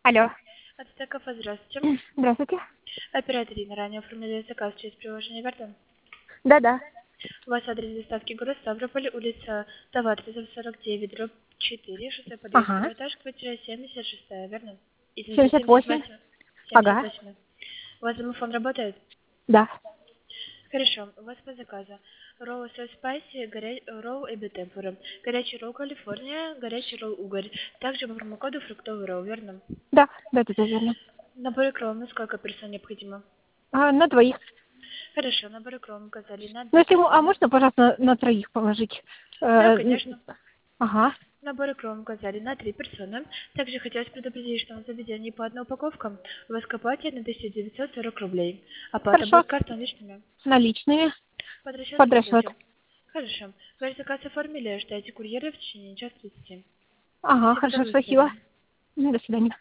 Алло. От кафе, здравствуйте. Здравствуйте. Оператор Ирина, ранее оформили заказ через приложение Вердан. Да-да. У вас адрес доставки город Ставрополь, улица Товарцев, 49, дробь 4, шоссе подъезд, Ага. второй этаж, квартира 76, верно? Извините, 78. 78. Ага. 78. У вас домофон работает? Да. Хорошо, у вас по заказу. Ролл соус спайси, ролл эбби темпура, горячий ролл Калифорния, горячий ролл угорь. Также по промокоду фруктовый ролл, верно? Да. Да, это верно. Набор кром, на сколько персон необходимо? На двоих. Хорошо, набор кром указали на Ну, 2 если персоны. можно, пожалуйста, на троих положить. Да, Э, н- конечно. Ага. Набор кром указали на 3 персоны. Также хотелось предупредить, что на заведении по одной упаковке у вас копатель на 1940 рублей. Оплата Хорошо. будет картой наличными. Наличными. Под расчет Под или расчет. будем? Хорошо. Ваш заказ оформили, ждайте курьера в течение часа 30. Ага, Всего хорошо, доброго, до спасибо. свидания. До свидания.